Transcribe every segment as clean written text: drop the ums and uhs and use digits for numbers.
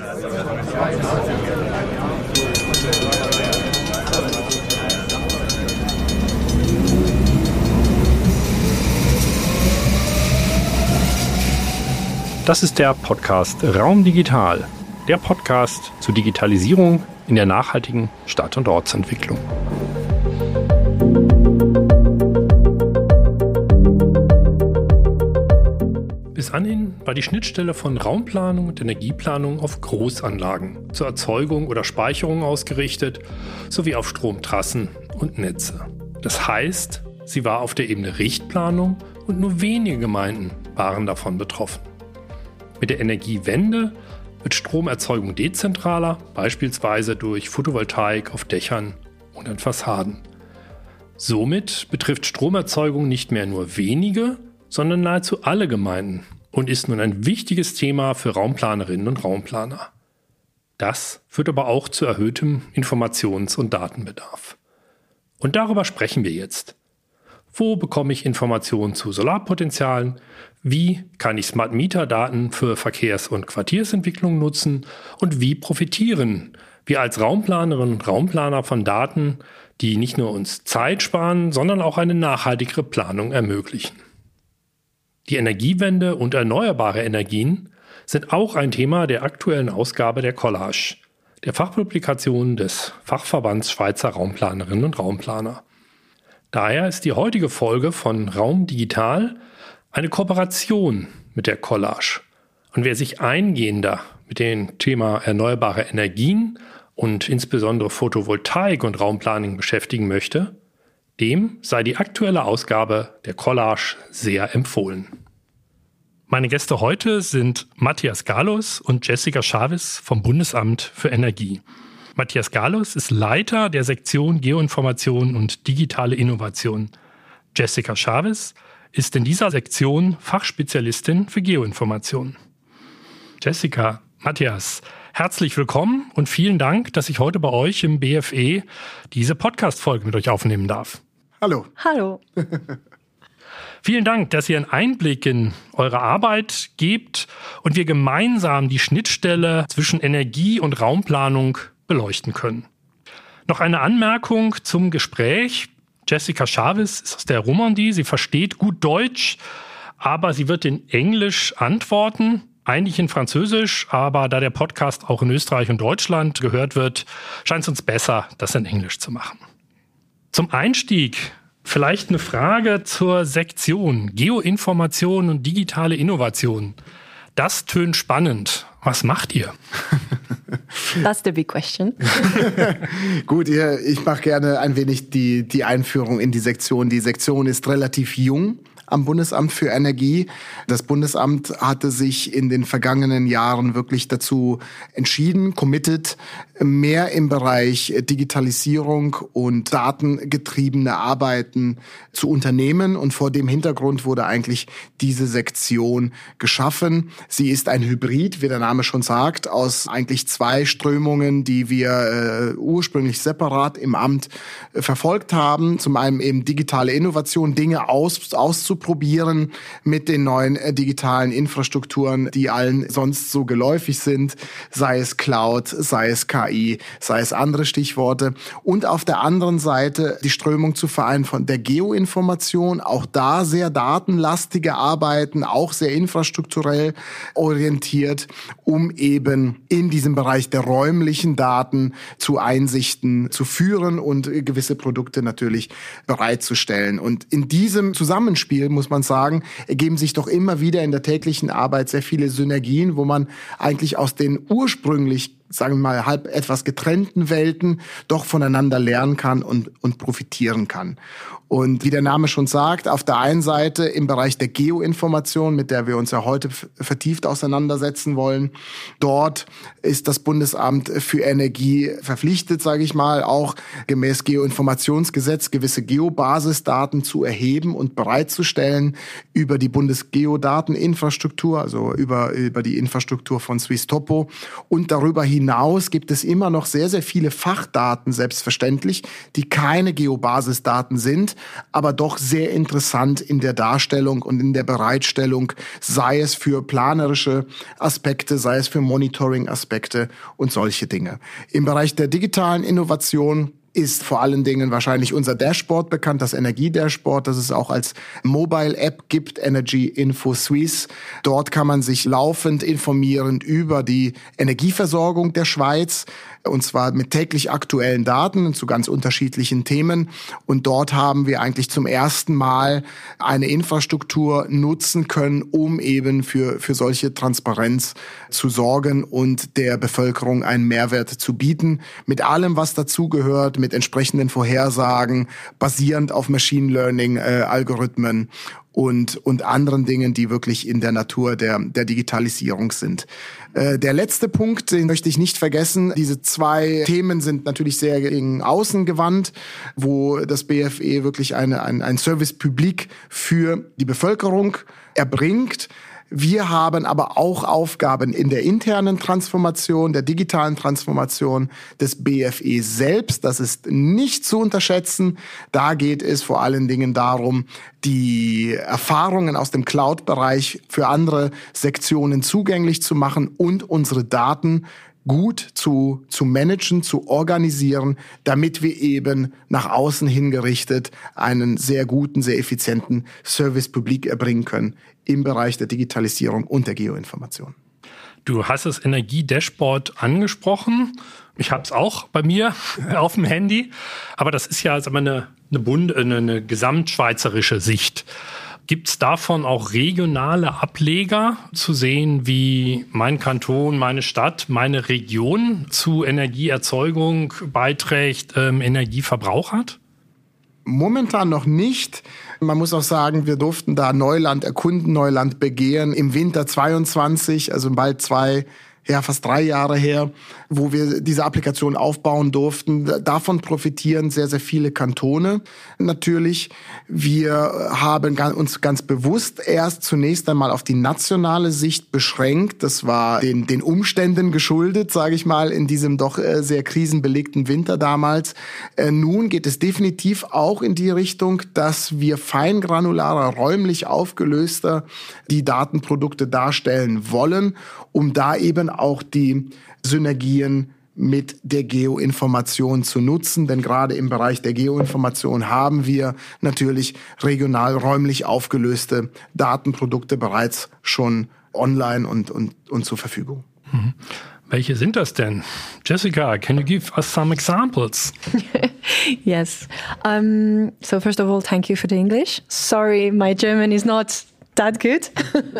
Das ist der Podcast Raum Digital, der Podcast zur Digitalisierung in der nachhaltigen Stadt- und Ortsentwicklung. Bis anhin war die Schnittstelle von Raumplanung und Energieplanung auf Großanlagen zur Erzeugung oder Speicherung ausgerichtet, sowie auf Stromtrassen und Netze. Das heißt, sie war auf der Ebene Richtplanung und nur wenige Gemeinden waren davon betroffen. Mit der Energiewende wird Stromerzeugung dezentraler, beispielsweise durch Photovoltaik auf Dächern und an Fassaden. Somit betrifft Stromerzeugung nicht mehr nur wenige, sondern nahezu alle Gemeinden und ist nun ein wichtiges Thema für Raumplanerinnen und Raumplaner. Das führt aber auch zu erhöhtem Informations- und Datenbedarf. Und darüber sprechen wir jetzt. Wo bekomme ich Informationen zu Solarpotenzialen? Wie kann ich Smart-Meter-Daten für Verkehrs- und Quartiersentwicklung nutzen? Und wie profitieren wir als Raumplanerinnen und Raumplaner von Daten, die nicht nur uns Zeit sparen, sondern auch eine nachhaltigere Planung ermöglichen? Die Energiewende und erneuerbare Energien sind auch ein Thema der aktuellen Ausgabe der Collage, der Fachpublikation des Fachverbands Schweizer Raumplanerinnen und Raumplaner. Daher ist die heutige Folge von Raum Digital eine Kooperation mit der Collage. Und wer sich eingehender mit dem Thema erneuerbare Energien und insbesondere Photovoltaik und Raumplanung beschäftigen möchte, dem sei die aktuelle Ausgabe der Collage sehr empfohlen. Meine Gäste heute sind Matthias Galus und Jessica Chavez vom Bundesamt für Energie. Matthias Galus ist Leiter der Sektion Geoinformation und digitale Innovation. Jessica Chavez ist in dieser Sektion Fachspezialistin für Geoinformation. Jessica, Matthias, herzlich willkommen und vielen Dank, dass ich heute bei euch im BFE diese Podcast-Folge mit euch aufnehmen darf. Hallo. Hallo. Vielen Dank, dass ihr einen Einblick in eure Arbeit gebt und wir gemeinsam die Schnittstelle zwischen Energie- und Raumplanung beleuchten können. Noch eine Anmerkung zum Gespräch. Jessica Chavez ist aus der Romandie. Sie versteht gut Deutsch, aber sie wird in Englisch antworten. Eigentlich in Französisch, aber da der Podcast auch in Österreich und Deutschland gehört wird, scheint es uns besser, das in Englisch zu machen. Zum Einstieg vielleicht eine Frage zur Sektion Geoinformation und digitale Innovation. Das tönt spannend. Was macht ihr? That's the big question. Gut, ich mache gerne ein wenig die Einführung in die Sektion. Die Sektion ist relativ jung am Bundesamt für Energie. Das Bundesamt hatte sich in den vergangenen Jahren wirklich dazu entschieden, committed, mehr im Bereich Digitalisierung und datengetriebene Arbeiten zu unternehmen. Und vor dem Hintergrund wurde eigentlich diese Sektion geschaffen. Sie ist ein Hybrid, wie der Name schon sagt, aus eigentlich zwei Strömungen, die wir ursprünglich separat im Amt verfolgt haben. Zum einen eben digitale Innovation, Dinge auszuprobieren mit den neuen digitalen Infrastrukturen, die allen sonst so geläufig sind, sei es Cloud, sei es KI, sei es andere Stichworte. Und auf der anderen Seite die Strömung zu vereinen von der Geoinformation, auch da sehr datenlastige Arbeiten, auch sehr infrastrukturell orientiert, um eben in diesem Bereich der räumlichen Daten zu Einsichten zu führen und gewisse Produkte natürlich bereitzustellen. Und in diesem Zusammenspiel, muss man sagen, ergeben sich doch immer wieder in der täglichen Arbeit sehr viele Synergien, wo man eigentlich aus den ursprünglich, sagen wir mal, halb etwas getrennten Welten doch voneinander lernen kann und profitieren kann. Und wie der Name schon sagt, auf der einen Seite im Bereich der Geoinformation, mit der wir uns ja heute vertieft auseinandersetzen wollen, dort ist das Bundesamt für Energie verpflichtet, sage ich mal, auch gemäß Geoinformationsgesetz gewisse Geobasisdaten zu erheben und bereitzustellen über die Bundesgeodateninfrastruktur, also über die Infrastruktur von Swisstopo und darüber hinaus hinaus gibt es immer noch sehr, sehr viele Fachdaten, selbstverständlich, die keine Geobasisdaten sind, aber doch sehr interessant in der Darstellung und in der Bereitstellung, sei es für planerische Aspekte, sei es für Monitoring-Aspekte und solche Dinge. Im Bereich der digitalen Innovation ist vor allen Dingen wahrscheinlich unser Dashboard bekannt, das Energie-Dashboard, das es auch als Mobile-App gibt, Energy Info Suisse. Dort kann man sich laufend informieren über die Energieversorgung der Schweiz, und zwar mit täglich aktuellen Daten zu ganz unterschiedlichen Themen. Und dort haben wir eigentlich zum ersten Mal eine Infrastruktur nutzen können, um eben für solche Transparenz zu sorgen und der Bevölkerung einen Mehrwert zu bieten. Mit allem, was dazugehört, mit entsprechenden Vorhersagen, basierend auf Machine Learning Algorithmen und anderen Dingen, die wirklich in der Natur der Digitalisierung sind. Der letzte Punkt, den möchte ich nicht vergessen. Diese zwei Themen sind natürlich sehr gegen außen gewandt, wo das BFE wirklich ein Service Public für die Bevölkerung erbringt. Wir haben aber auch Aufgaben in der internen Transformation, der digitalen Transformation des BFE selbst. Das ist nicht zu unterschätzen. Da geht es vor allen Dingen darum, die Erfahrungen aus dem Cloud-Bereich für andere Sektionen zugänglich zu machen und unsere Daten gut zu managen, zu organisieren, damit wir eben nach außen hingerichtet einen sehr guten, sehr effizienten Service Public erbringen können im Bereich der Digitalisierung und der Geoinformation. Du hast das Energie-Dashboard angesprochen. Ich habe es auch bei mir auf dem Handy. Aber das ist ja eine gesamtschweizerische Sicht. Gibt es davon auch regionale Ableger zu sehen, wie mein Kanton, meine Stadt, meine Region zu Energieerzeugung beiträgt, Energieverbrauch hat? Momentan noch nicht. Man muss auch sagen, wir durften da Neuland erkunden, Neuland begehen im Winter 22, also bald fast 3 Jahre her, wo wir diese Applikation aufbauen durften. Davon profitieren sehr, sehr viele Kantone natürlich. Wir haben uns ganz bewusst erst zunächst einmal auf die nationale Sicht beschränkt. Das war den Umständen geschuldet, sage ich mal, in diesem doch sehr krisenbelegten Winter damals. Nun geht es definitiv auch in die Richtung, dass wir feingranularer, räumlich aufgelöster die Datenprodukte darstellen wollen, um da eben auch die Synergien mit der Geoinformation zu nutzen. Denn gerade im Bereich der Geoinformation haben wir natürlich regional, räumlich aufgelöste Datenprodukte bereits schon online und zur Verfügung. Mhm. Welche sind das denn? Jessica, can you give us some examples? Yes. So first of all, thank you for the English. Sorry, my German is not that good.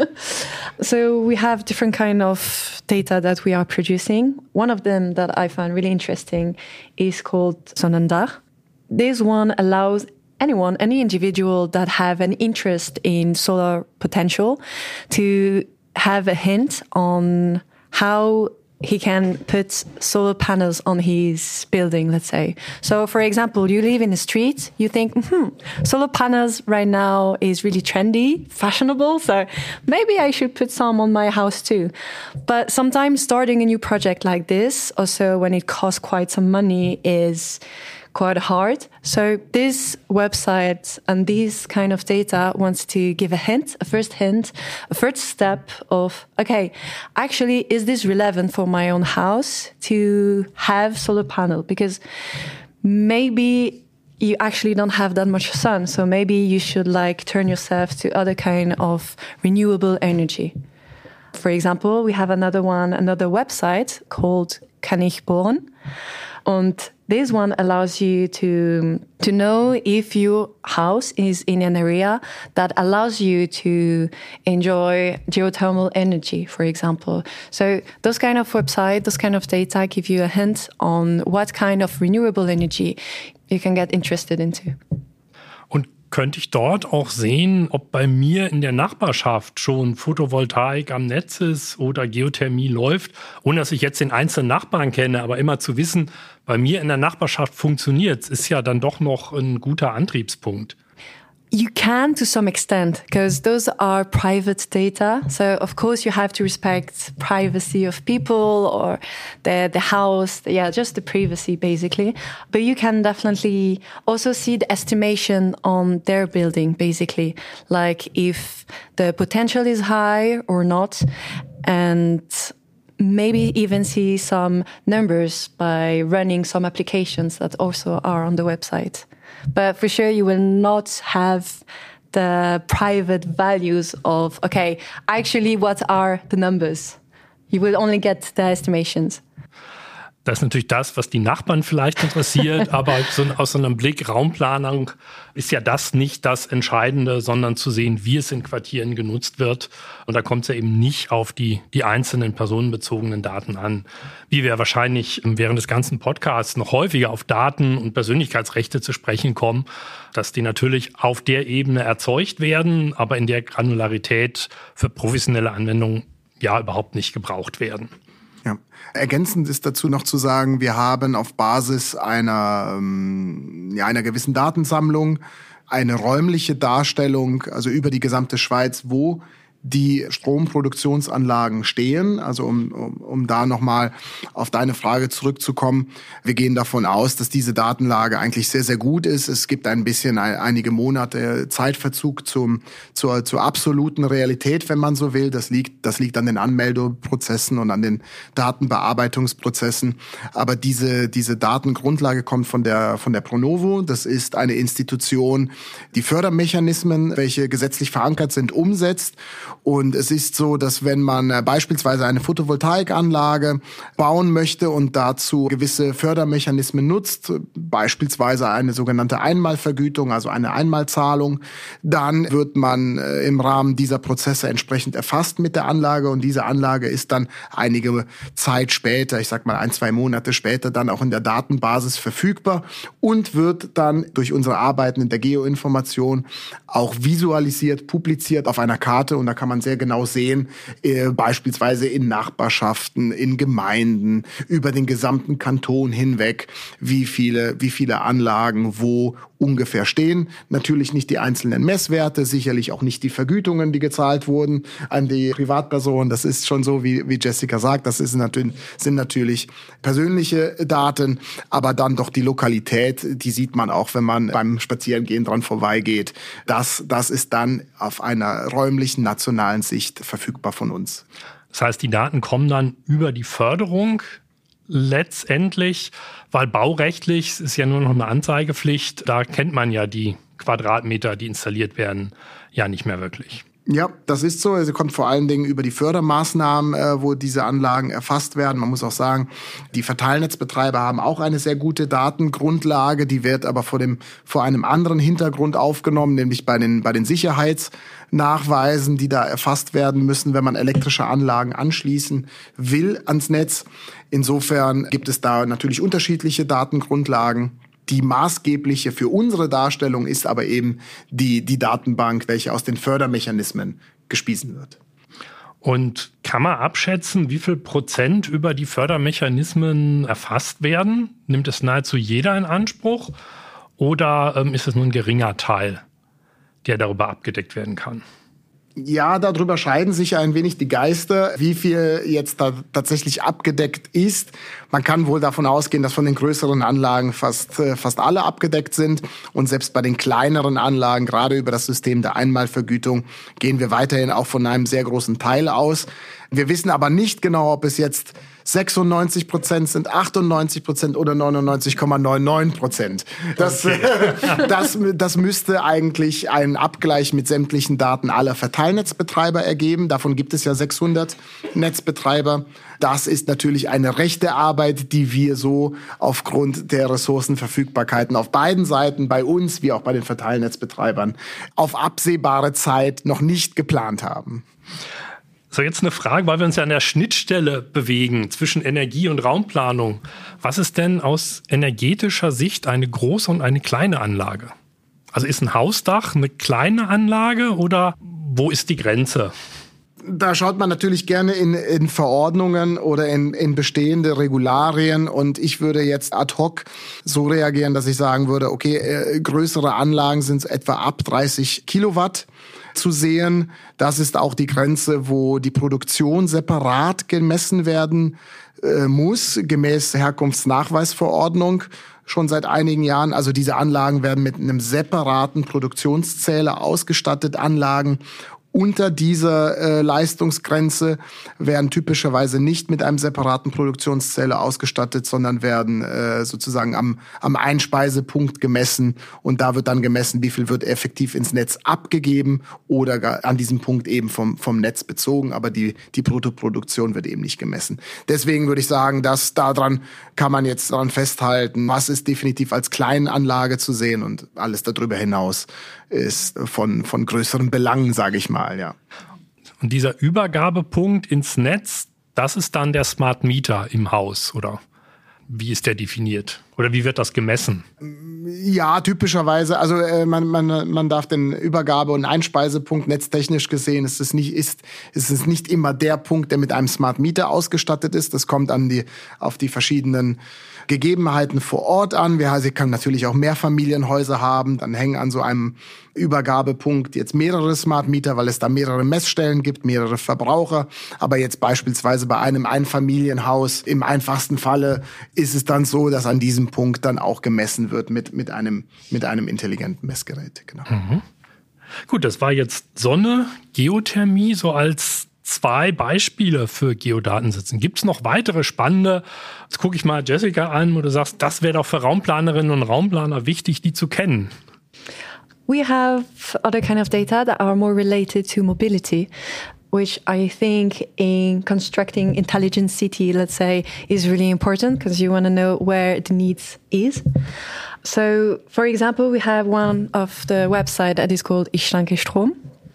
So we have different kind of data that we are producing. One of them that I found really interesting is called Sonnendach. This one allows anyone, any individual that have an interest in solar potential to have a hint on how he can put solar panels on his building, let's say. So, for example, you live in the street, you think, solar panels right now is really trendy, fashionable, so maybe I should put some on my house too. But sometimes starting a new project like this, also when it costs quite some money, is quite hard. So this website and these kind of data wants to give a hint, a first step of, okay, actually, is this relevant for my own house to have solar panel? Because maybe you actually don't have that much sun. So maybe you should turn yourself to other kind of renewable energy. For example, we have another website called Kann ich bohren? And this one allows you to know if your house is in an area that allows you to enjoy geothermal energy, for example. So those kind of websites, those kind of data give you a hint on what kind of renewable energy you can get interested into. Könnte ich dort auch sehen, ob bei mir in der Nachbarschaft schon Photovoltaik am Netz ist oder Geothermie läuft, ohne dass ich jetzt den einzelnen Nachbarn kenne, aber immer zu wissen, bei mir in der Nachbarschaft funktioniert es, ist ja dann doch noch ein guter Antriebspunkt. You can to some extent, because those are private data. So of course you have to respect privacy of people or the house. Yeah, just the privacy basically. But you can definitely also see the estimation on their building basically, like if the potential is high or not, and maybe even see some numbers by running some applications that also are on the website. But for sure, you will not have the private values of, okay, actually, what are the numbers? You will only get the estimations. Das ist natürlich das, was die Nachbarn vielleicht interessiert, aber aus so einem Blick Raumplanung ist ja das nicht das Entscheidende, sondern zu sehen, wie es in Quartieren genutzt wird. Und da kommt es ja eben nicht auf die einzelnen personenbezogenen Daten an. Wie wir wahrscheinlich während des ganzen Podcasts noch häufiger auf Daten und Persönlichkeitsrechte zu sprechen kommen, dass die natürlich auf der Ebene erzeugt werden, aber in der Granularität für professionelle Anwendungen ja überhaupt nicht gebraucht werden. Ja. Ergänzend ist dazu noch zu sagen, wir haben auf Basis einer gewissen Datensammlung eine räumliche Darstellung, also über die gesamte Schweiz, wo die Stromproduktionsanlagen stehen. Also um da nochmal auf deine Frage zurückzukommen. Wir gehen davon aus, dass diese Datenlage eigentlich sehr, sehr gut ist. Es gibt ein bisschen einige Monate Zeitverzug zur absoluten Realität, wenn man so will. Das liegt an den Anmeldeprozessen und an den Datenbearbeitungsprozessen. Aber diese Datengrundlage kommt von der Pronovo. Das ist eine Institution, die Fördermechanismen, welche gesetzlich verankert sind, umsetzt. Und es ist so, dass wenn man beispielsweise eine Photovoltaikanlage bauen möchte und dazu gewisse Fördermechanismen nutzt, beispielsweise eine sogenannte Einmalvergütung, also eine Einmalzahlung, dann wird man im Rahmen dieser Prozesse entsprechend erfasst mit der Anlage und diese Anlage ist dann einige Zeit später, ich sag mal 1-2 Monate später, dann auch in der Datenbasis verfügbar und wird dann durch unsere Arbeiten in der Geoinformation auch visualisiert, publiziert auf einer Karte und da kann man sehr genau sehen, beispielsweise in Nachbarschaften, in Gemeinden, über den gesamten Kanton hinweg, wie viele Anlagen wo ungefähr stehen. Natürlich nicht die einzelnen Messwerte, sicherlich auch nicht die Vergütungen, die gezahlt wurden an die Privatpersonen. Das ist schon so, wie Jessica sagt, sind natürlich persönliche Daten, aber dann doch die Lokalität, die sieht man auch, wenn man beim Spazierengehen dran vorbeigeht. Das ist dann auf einer räumlichen, nationalen Sicht verfügbar von uns. Das heißt, die Daten kommen dann über die Förderung letztendlich, weil baurechtlich ist ja nur noch eine Anzeigepflicht. Da kennt man ja die Quadratmeter, die installiert werden, ja nicht mehr wirklich. Ja, das ist so. Es kommt vor allen Dingen über die Fördermaßnahmen, wo diese Anlagen erfasst werden. Man muss auch sagen, die Verteilnetzbetreiber haben auch eine sehr gute Datengrundlage. Die wird aber vor einem anderen Hintergrund aufgenommen, nämlich bei den Sicherheitsnachweisen, die da erfasst werden müssen, wenn man elektrische Anlagen anschließen will ans Netz. Insofern gibt es da natürlich unterschiedliche Datengrundlagen. Die maßgebliche für unsere Darstellung ist aber eben die Datenbank, welche aus den Fördermechanismen gespiesen wird. Und kann man abschätzen, wie viel Prozent über die Fördermechanismen erfasst werden? Nimmt es nahezu jeder in Anspruch? Oder ist es nur ein geringer Teil, der darüber abgedeckt werden kann? Ja, darüber scheiden sich ein wenig die Geister, wie viel jetzt da tatsächlich abgedeckt ist. Man kann wohl davon ausgehen, dass von den größeren Anlagen fast alle abgedeckt sind. Und selbst bei den kleineren Anlagen, gerade über das System der Einmalvergütung, gehen wir weiterhin auch von einem sehr großen Teil aus. Wir wissen aber nicht genau, ob es jetzt 96% sind, 98% oder 99,99%. Das müsste eigentlich einen Abgleich mit sämtlichen Daten aller Verteilnetzbetreiber ergeben. Davon gibt es ja 600 Netzbetreiber. Das ist natürlich eine rechte Arbeit, die wir so aufgrund der Ressourcenverfügbarkeiten auf beiden Seiten, bei uns wie auch bei den Verteilnetzbetreibern, auf absehbare Zeit noch nicht geplant haben. So, jetzt eine Frage, weil wir uns ja an der Schnittstelle bewegen zwischen Energie- und Raumplanung. Was ist denn aus energetischer Sicht eine große und eine kleine Anlage? Also ist ein Hausdach eine kleine Anlage oder wo ist die Grenze? Da schaut man natürlich gerne in Verordnungen oder in bestehende Regularien, und ich würde jetzt ad hoc so reagieren, dass ich sagen würde, okay, größere Anlagen sind etwa ab 30 Kilowatt zu sehen. Das ist auch die Grenze, wo die Produktion separat gemessen werden muss, gemäß Herkunftsnachweisverordnung schon seit einigen Jahren. Also diese Anlagen werden mit einem separaten Produktionszähler ausgestattet. Anlagen unter dieser Leistungsgrenze werden typischerweise nicht mit einem separaten Produktionszähler ausgestattet, sondern werden sozusagen am Einspeisepunkt gemessen, und da wird dann gemessen, wie viel wird effektiv ins Netz abgegeben oder an diesem Punkt eben vom Netz bezogen, aber die Bruttoproduktion wird eben nicht gemessen. Deswegen würde ich sagen, dass daran kann man jetzt daran festhalten, was ist definitiv als Kleinanlage zu sehen, und alles darüber hinaus ist von größeren Belangen, sage ich mal, ja. Und dieser Übergabepunkt ins Netz, das ist dann der Smart Meter im Haus, oder wie ist der definiert? Oder wie wird das gemessen? Ja, typischerweise, also man darf den Übergabe- und Einspeisepunkt netztechnisch gesehen, ist es nicht immer der Punkt, der mit einem Smart Meter ausgestattet ist. Das kommt auf die verschiedenen Gegebenheiten vor Ort an. Sie kann natürlich auch Mehrfamilienhäuser haben, dann hängen an so einem Übergabepunkt jetzt mehrere Smart Meter, weil es da mehrere Messstellen gibt, mehrere Verbraucher. Aber jetzt beispielsweise bei einem Einfamilienhaus im einfachsten Falle ist es dann so, dass an diesem Punkt dann auch gemessen wird mit einem intelligenten Messgerät. Genau. Mhm. Gut, das war jetzt Sonne, Geothermie, so als 2 Beispiele für Geodatensätze. Gibt es noch weitere spannende? Jetzt gucke ich mal Jessica an, wo du sagst, das wäre doch für Raumplanerinnen und Raumplaner wichtig, die zu kennen. We have other kind of data that are more related to mobility, which I think in constructing intelligent city, let's say, is really important because you want to know where the needs is. So, for example, we have one of the website that is called Ich Schlanke Strom.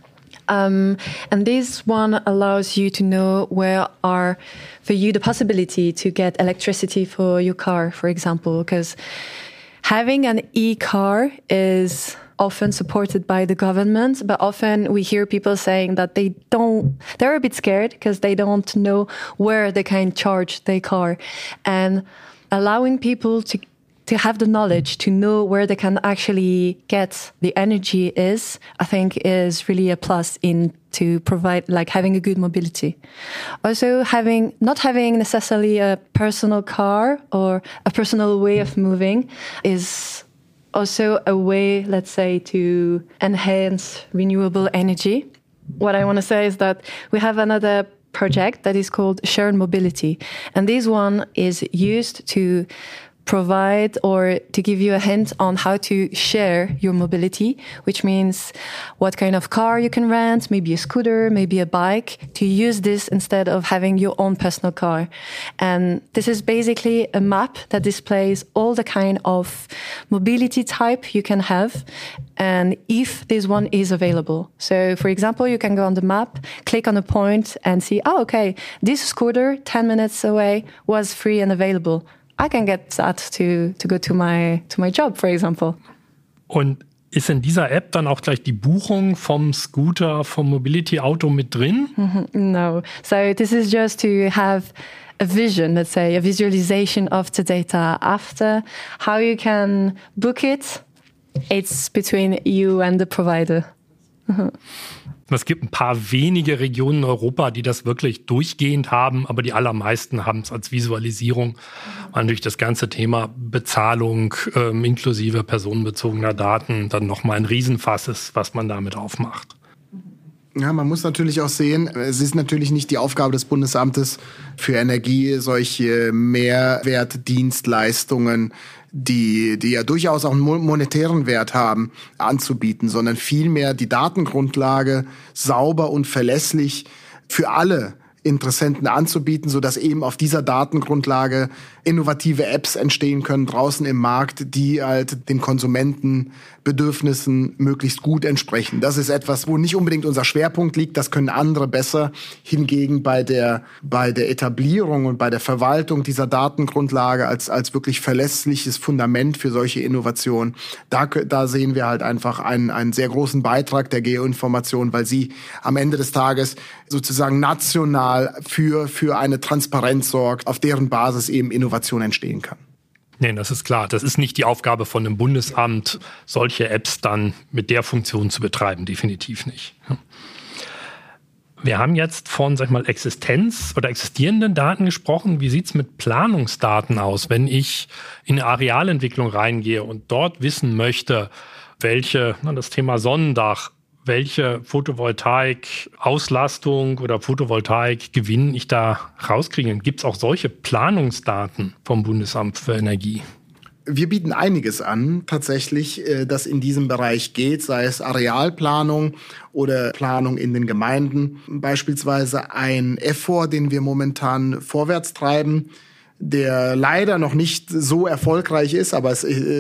And this one allows you to know where are, for you, the possibility to get electricity for your car, for example, because having an e-car is often supported by the government, but often we hear people saying that they're a bit scared because they don't know where they can charge their car. And allowing people to have the knowledge to know where they can actually get the energy is, I think, is really a plus to provide, like, having a good mobility. Also, not having necessarily a personal car or a personal way of moving is also a way, let's say, to enhance renewable energy. What I want to say is that we have another project that is called Shared Mobility. And this one is used to provide or to give you a hint on how to share your mobility, which means what kind of car you can rent, maybe a scooter, maybe a bike, to use this instead of having your own personal car. And this is basically a map that displays all the kind of mobility type you can have and if this one is available. So, for example, you can go on the map, click on a point and see, okay, this scooter 10 minutes away was free and available. I can get that to go to my job, for example. Und ist in dieser App dann auch gleich die Buchung vom Scooter, vom Mobility-Auto mit drin? No. So this is just to have a vision, let's say, a visualization of the data after. How you can book it, it's between you and the provider. Es gibt ein paar wenige Regionen in Europa, die das wirklich durchgehend haben, aber die allermeisten haben es als Visualisierung, weil natürlich das ganze Thema Bezahlung inklusive personenbezogener Daten dann nochmal ein Riesenfass ist, was man damit aufmacht. Ja, man muss natürlich auch sehen, es ist natürlich nicht die Aufgabe des Bundesamtes für Energie, solche Mehrwertdienstleistungen, die ja durchaus auch einen monetären Wert haben, anzubieten, sondern vielmehr die Datengrundlage sauber und verlässlich für alle Interessenten anzubieten, sodass eben auf dieser Datengrundlage innovative Apps entstehen können draußen im Markt, die halt den Konsumentenbedürfnissen möglichst gut entsprechen. Das ist etwas, wo nicht unbedingt unser Schwerpunkt liegt, das können andere besser. Hingegen bei der Etablierung und bei der Verwaltung dieser Datengrundlage als wirklich verlässliches Fundament für solche Innovationen, da sehen wir halt einfach einen sehr großen Beitrag der Geoinformation, weil sie am Ende des Tages sozusagen national für eine Transparenz sorgt, auf deren Basis eben Innovation entstehen kann. Nee, das ist klar. Das ist nicht die Aufgabe von einem Bundesamt, solche Apps dann mit der Funktion zu betreiben. Definitiv nicht. Wir haben jetzt von, sag ich mal, Existenz oder existierenden Daten gesprochen. Wie sieht's mit Planungsdaten aus, wenn ich in eine Arealentwicklung reingehe und dort wissen möchte, das Thema Sonnendach, welche Photovoltaik-Auslastung oder Photovoltaik-Gewinn ich da rauskriege? Gibt es auch solche Planungsdaten vom Bundesamt für Energie? Wir bieten einiges an, tatsächlich, das in diesem Bereich geht, sei es Arealplanung oder Planung in den Gemeinden. Beispielsweise ein EFFOR, den wir momentan vorwärts treiben, der leider noch nicht so erfolgreich ist, aber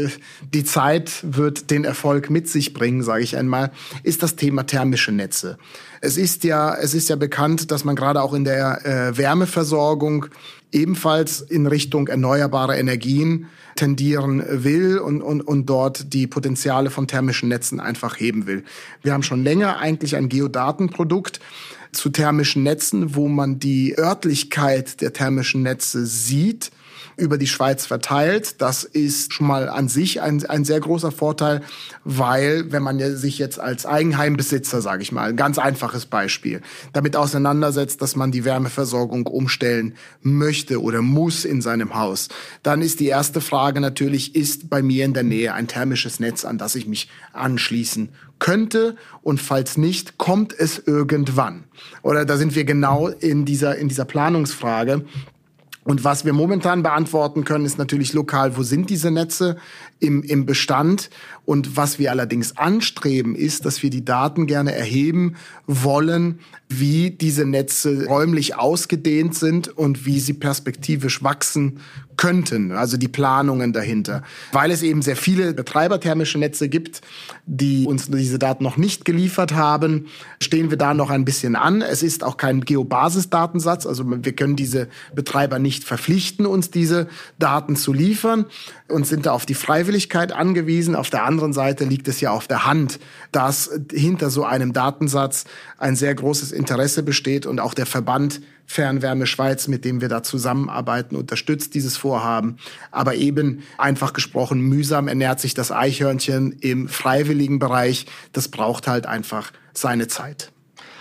die Zeit wird den Erfolg mit sich bringen, sage ich einmal, ist das Thema thermische Netze. Es ist ja bekannt, dass man gerade auch in der Wärmeversorgung ebenfalls in Richtung erneuerbare Energien tendieren will und dort die Potenziale von thermischen Netzen einfach heben will. Wir haben schon länger eigentlich ein Geodatenprodukt zu thermischen Netzen, wo man die Örtlichkeit der thermischen Netze sieht, über die Schweiz verteilt. Das ist schon mal an sich ein sehr großer Vorteil, weil wenn man sich jetzt als Eigenheimbesitzer, sage ich mal, ein ganz einfaches Beispiel, damit auseinandersetzt, dass man die Wärmeversorgung umstellen möchte oder muss in seinem Haus, dann ist die erste Frage natürlich, ist bei mir in der Nähe ein thermisches Netz, an das ich mich anschließen könnte, und falls nicht, kommt es irgendwann? Oder da sind wir genau in dieser Planungsfrage. Und was wir momentan beantworten können, ist natürlich lokal, wo sind diese Netze im Bestand? Und was wir allerdings anstreben, ist, dass wir die Daten gerne erheben wollen, wie diese Netze räumlich ausgedehnt sind und wie sie perspektivisch wachsen könnten, also die Planungen dahinter. Weil es eben sehr viele betreiberthermische Netze gibt, die uns diese Daten noch nicht geliefert haben, stehen wir da noch ein bisschen an. Es ist auch kein Geobasisdatensatz, also wir können diese Betreiber nicht verpflichten, uns diese Daten zu liefern und sind da auf die Freiwilligkeit angewiesen. Auf der anderen Seite liegt es ja auf der Hand, dass hinter so einem Datensatz ein sehr großes Interesse besteht und auch der Verband Fernwärme Schweiz, mit dem wir da zusammenarbeiten, unterstützt dieses Vorhaben. Aber eben einfach gesprochen, mühsam ernährt sich das Eichhörnchen im freiwilligen Bereich. Das braucht halt einfach seine Zeit.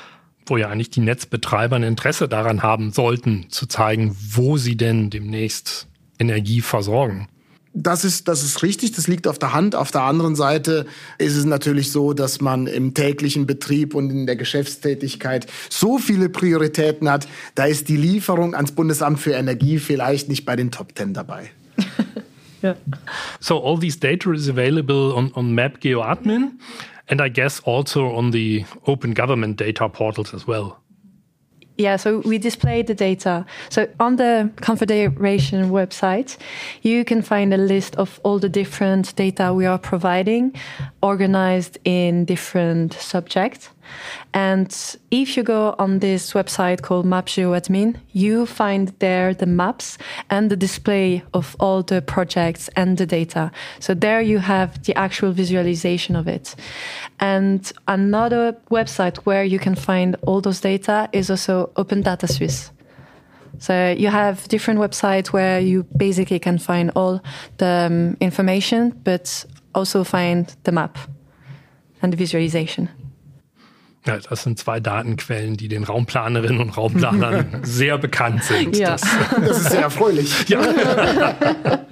Wo ja eigentlich die Netzbetreiber ein Interesse daran haben sollten, zu zeigen, wo sie denn demnächst Energie versorgen. Das ist richtig, das liegt auf der Hand. Auf der anderen Seite ist es natürlich so, dass man im täglichen Betrieb und in der Geschäftstätigkeit so viele Prioritäten hat, da ist die Lieferung ans Bundesamt für Energie vielleicht nicht bei den Top 10 dabei. Yeah. So all these data is available on Map GeoAdmin and I guess also on the Open Government data portals as well. Yeah, so we display the data. So on the Confederation website, you can find a list of all the different data we are providing, organized in different subjects. And if you go on this website called Map GeoAdmin, you find there the maps and the display of all the projects and the data. So there you have the actual visualization of it. And another website where you can find all those data is also Open Data Suisse. So you have different websites where you basically can find all the information, but also find the map and the visualization. Ja, das sind zwei Datenquellen, die den Raumplanerinnen und Raumplanern sehr bekannt sind. Ja. Das ist sehr erfreulich. Ja.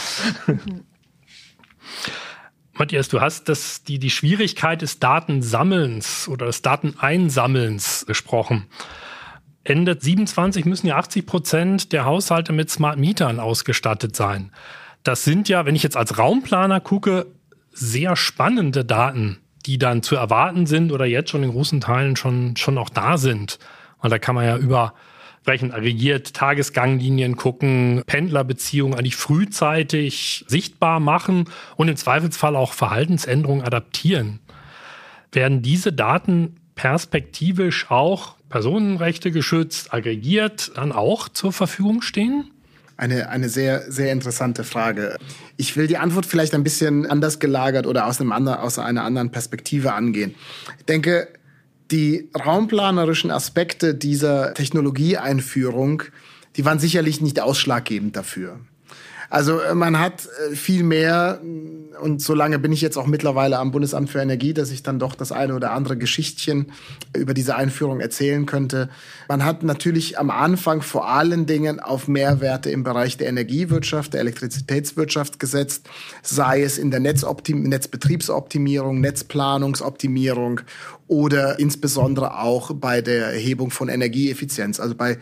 Matthias, du hast die Schwierigkeit des Datensammelns oder des Dateneinsammelns gesprochen. Ende 2027 müssen ja 80% der Haushalte mit Smart Metern ausgestattet sein. Das sind ja, wenn ich jetzt als Raumplaner gucke, sehr spannende Daten, die dann zu erwarten sind oder jetzt schon in großen Teilen schon auch da sind. Und da kann man ja über entsprechend aggregiert Tagesganglinien gucken, Pendlerbeziehungen eigentlich frühzeitig sichtbar machen und im Zweifelsfall auch Verhaltensänderungen adaptieren. Werden diese Daten perspektivisch auch Personenrechte geschützt, aggregiert, dann auch zur Verfügung stehen? Eine sehr, sehr interessante Frage. Ich will die Antwort vielleicht ein bisschen anders gelagert oder aus einer anderen Perspektive angehen. Ich denke, die raumplanerischen Aspekte dieser Technologieeinführung, die waren sicherlich nicht ausschlaggebend dafür. Also man hat viel mehr, und so lange bin ich jetzt auch mittlerweile am Bundesamt für Energie, dass ich dann doch das eine oder andere Geschichtchen über diese Einführung erzählen könnte. Man hat natürlich am Anfang vor allen Dingen auf Mehrwerte im Bereich der Energiewirtschaft, der Elektrizitätswirtschaft gesetzt, sei es in der Netzbetriebsoptimierung, Netzplanungsoptimierung oder insbesondere auch bei der Erhebung von Energieeffizienz, also bei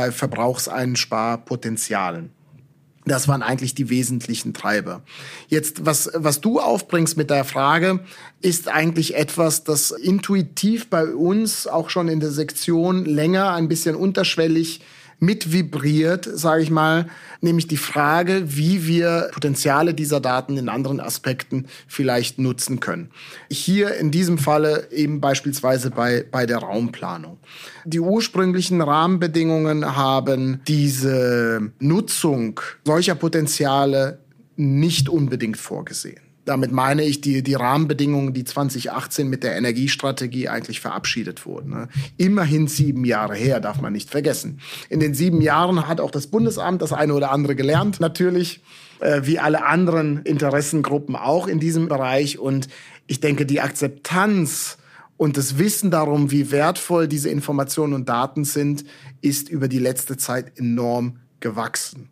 Verbrauchseinsparpotenzialen. Das waren eigentlich die wesentlichen Treiber. Jetzt, was du aufbringst mit der Frage, ist eigentlich etwas, das intuitiv bei uns auch schon in der Sektion länger ein bisschen unterschwellig mitvibriert, sage ich mal, nämlich die Frage, wie wir Potenziale dieser Daten in anderen Aspekten vielleicht nutzen können. Hier in diesem Falle eben beispielsweise bei der Raumplanung. Die ursprünglichen Rahmenbedingungen haben diese Nutzung solcher Potenziale nicht unbedingt vorgesehen. Damit meine ich die Rahmenbedingungen, die 2018 mit der Energiestrategie eigentlich verabschiedet wurden. Immerhin 7 Jahre her, darf man nicht vergessen. In den 7 Jahren hat auch das Bundesamt das eine oder andere gelernt, natürlich, wie alle anderen Interessengruppen auch in diesem Bereich. Und ich denke, die Akzeptanz und das Wissen darum, wie wertvoll diese Informationen und Daten sind, ist über die letzte Zeit enorm gewachsen.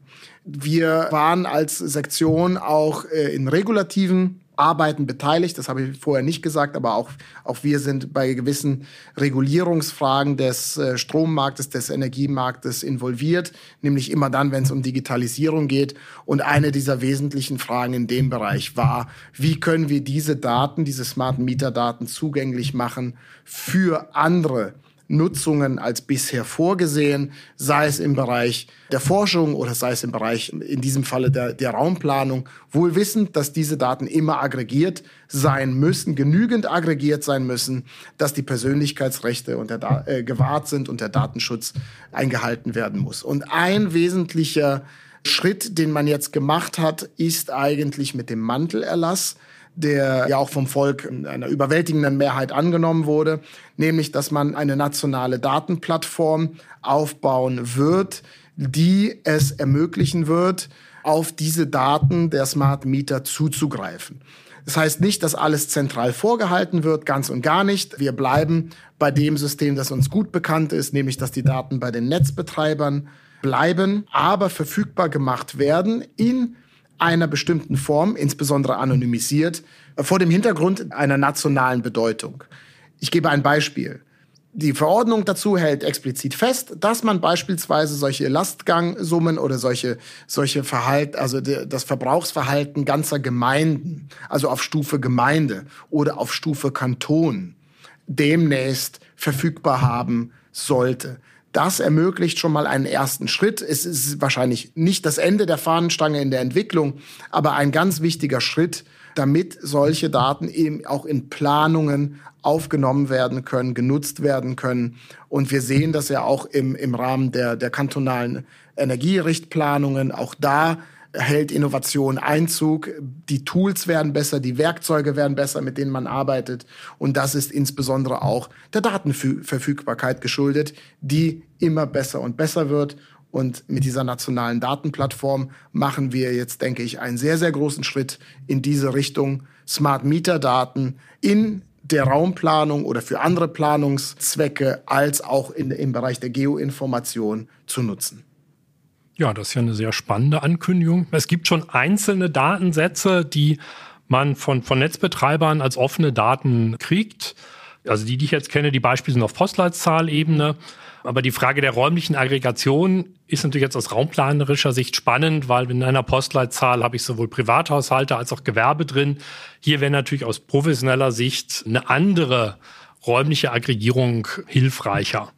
Wir waren als Sektion auch in regulativen Arbeiten beteiligt. Das habe ich vorher nicht gesagt, aber auch wir sind bei gewissen Regulierungsfragen des Strommarktes, des Energiemarktes involviert, nämlich immer dann, wenn es um Digitalisierung geht. Und eine dieser wesentlichen Fragen in dem Bereich war, wie können wir diese Daten, diese Smart Meter Daten zugänglich machen für andere Nutzungen als bisher vorgesehen, sei es im Bereich der Forschung oder sei es im Bereich, in diesem Falle der Raumplanung, wohl wissend, dass diese Daten immer aggregiert sein müssen, genügend aggregiert sein müssen, dass die Persönlichkeitsrechte gewahrt sind und der Datenschutz eingehalten werden muss. Und ein wesentlicher Schritt, den man jetzt gemacht hat, ist eigentlich mit dem Mantelerlass, der ja auch vom Volk in einer überwältigenden Mehrheit angenommen wurde, nämlich, dass man eine nationale Datenplattform aufbauen wird, die es ermöglichen wird, auf diese Daten der Smart Meter zuzugreifen. Das heißt nicht, dass alles zentral vorgehalten wird, ganz und gar nicht. Wir bleiben bei dem System, das uns gut bekannt ist, nämlich, dass die Daten bei den Netzbetreibern bleiben, aber verfügbar gemacht werden in einer bestimmten Form, insbesondere anonymisiert, vor dem Hintergrund einer nationalen Bedeutung. Ich gebe ein Beispiel. Die Verordnung dazu hält explizit fest, dass man beispielsweise solche Lastgangsummen oder solche Verhalten, also das Verbrauchsverhalten ganzer Gemeinden, also auf Stufe Gemeinde oder auf Stufe Kanton, demnächst verfügbar haben sollte. Das ermöglicht schon mal einen ersten Schritt. Es ist wahrscheinlich nicht das Ende der Fahnenstange in der Entwicklung, aber ein ganz wichtiger Schritt, damit solche Daten eben auch in Planungen aufgenommen werden können, genutzt werden können. Und wir sehen das ja auch im Rahmen der kantonalen Energierichtplanungen. Auch da hält Innovation Einzug. Die Tools werden besser, die Werkzeuge werden besser, mit denen man arbeitet. Und das ist insbesondere auch der Datenverfügbarkeit geschuldet, die immer besser und besser wird. Und mit dieser nationalen Datenplattform machen wir jetzt, denke ich, einen sehr, sehr großen Schritt in diese Richtung, Smart Meter Daten in der Raumplanung oder für andere Planungszwecke als auch im Bereich der Geoinformation zu nutzen. Ja, das ist ja eine sehr spannende Ankündigung. Es gibt schon einzelne Datensätze, die man von Netzbetreibern als offene Daten kriegt. Also die ich jetzt kenne, die Beispiele sind auf Postleitzahlebene. Aber die Frage der räumlichen Aggregation ist natürlich jetzt aus raumplanerischer Sicht spannend, weil in einer Postleitzahl habe ich sowohl Privathaushalte als auch Gewerbe drin. Hier wäre natürlich aus professioneller Sicht eine andere räumliche Aggregierung hilfreicher.